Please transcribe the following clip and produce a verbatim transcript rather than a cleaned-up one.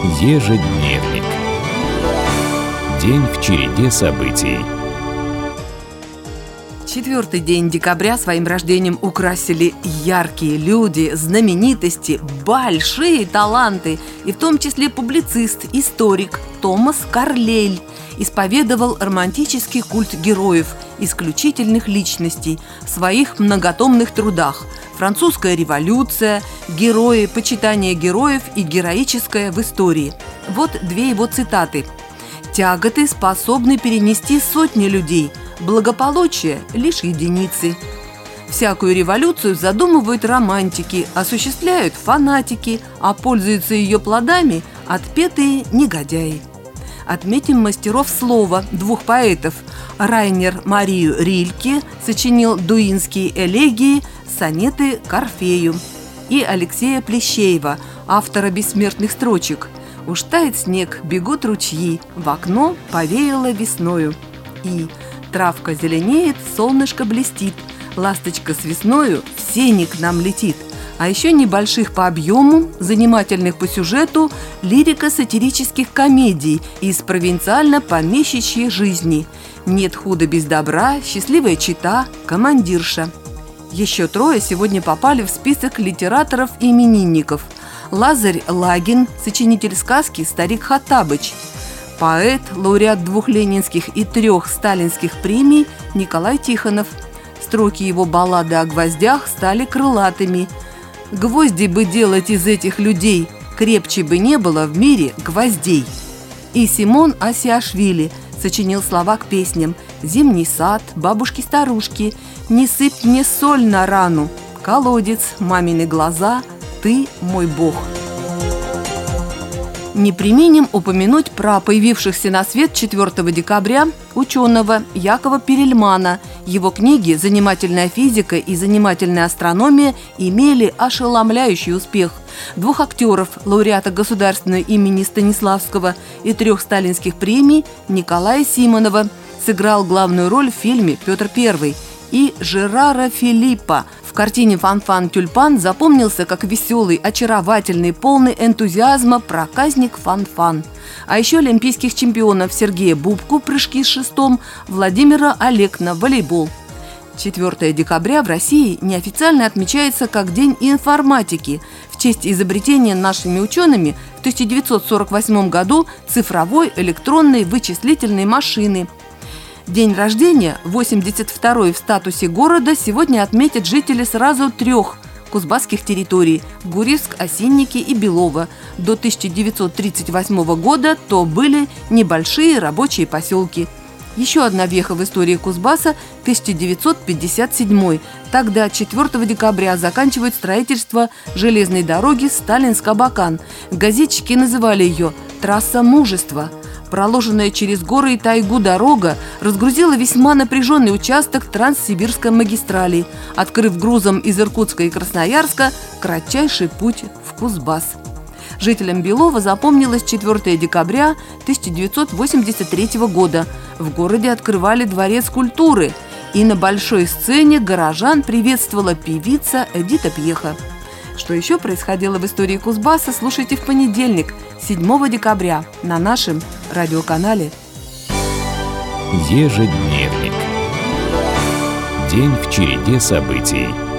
Ежедневник. День в череде событий. Четвертый день декабря своим рождением украсили яркие люди, знаменитости, большие таланты, и в том числе публицист, историк Томас Карлейль исповедовал романтический культ героев, исключительных личностей в своих многотомных трудах «Французская революция», «Герои», «Почитание героев» и «Героическое в истории». Вот две его цитаты. «Тяготы способны перенести сотни людей, благополучие – лишь единицы. Всякую революцию задумывают романтики, осуществляют фанатики, а пользуются ее плодами отпетые негодяи». Отметим мастеров слова, двух поэтов. Райнер Марию Рильке сочинил дуинские элегии, сонеты к Орфею, и Алексея Плещеева, автора бессмертных строчек. «Уж тает снег, бегут ручьи, в окно повеяло весною». И «Травка зеленеет, солнышко блестит, ласточка с весною в сени к нам летит». А еще небольших по объему, занимательных по сюжету, лирико-сатирических комедий из провинциально-помещичьей жизни. «Нет худа без добра», «Счастливая чета», «Командирша». Еще трое сегодня попали в список литераторов-именинников. Лазарь Лагин, сочинитель сказки «Старик Хоттабыч», поэт, лауреат двух ленинских и трех сталинских премий Николай Тихонов. Строки его баллады о гвоздях стали крылатыми. «Гвозди бы делать из этих людей, крепче бы не было в мире гвоздей». И Симон Асиашвили сочинил слова к песням «Зимний сад», «Бабушки-старушки», «Не сыпь мне соль на рану», «Колодец», «Мамины глаза», «Ты мой Бог». Не преминем упомянуть про появившихся на свет четвертого декабря ученого Якова Перельмана. Его книги «Занимательная физика» и «Занимательная астрономия» имели ошеломляющий успех. Двух актеров, лауреата государственного имени Станиславского и трех сталинских премий Николая Симонова, сыграл главную роль в фильме «Петр Первый», и Жерара Филиппа в картине «Фан-фан тюльпан» запомнился как веселый, очаровательный, полный энтузиазма проказник Фан-фан. А еще олимпийских чемпионов Сергея Бубку прыжки с шестом, Владимира Олекна волейбол. четвертого декабря в России неофициально отмечается как День информатики в честь изобретения нашими учеными в тысяча девятьсот сорок восьмом году цифровой электронной вычислительной машины. День рождения, восемьдесят второй в статусе города, сегодня отметят жители сразу трех кузбасских территорий – Гурьевск, Осинники и Белово. До тысяча девятьсот тридцать восьмого года то были небольшие рабочие поселки. Еще одна веха в истории Кузбасса – тысяча девятьсот пятьдесят седьмой. Тогда, четвертого декабря, заканчивают строительство железной дороги Сталинск-Абакан. Газетчики называли ее «Трасса мужества». Проложенная через горы и тайгу дорога разгрузила весьма напряженный участок Транссибирской магистрали, открыв грузом из Иркутска и Красноярска кратчайший путь в Кузбасс. Жителям Белова запомнилось четвертого декабря тысяча девятьсот восемьдесят третьего года. В городе открывали дворец культуры, и на большой сцене горожан приветствовала певица Эдита Пьеха. Что еще происходило в истории Кузбасса, слушайте в понедельник, седьмого декабря, на нашем радиоканале. Ежедневник. День в череде событий.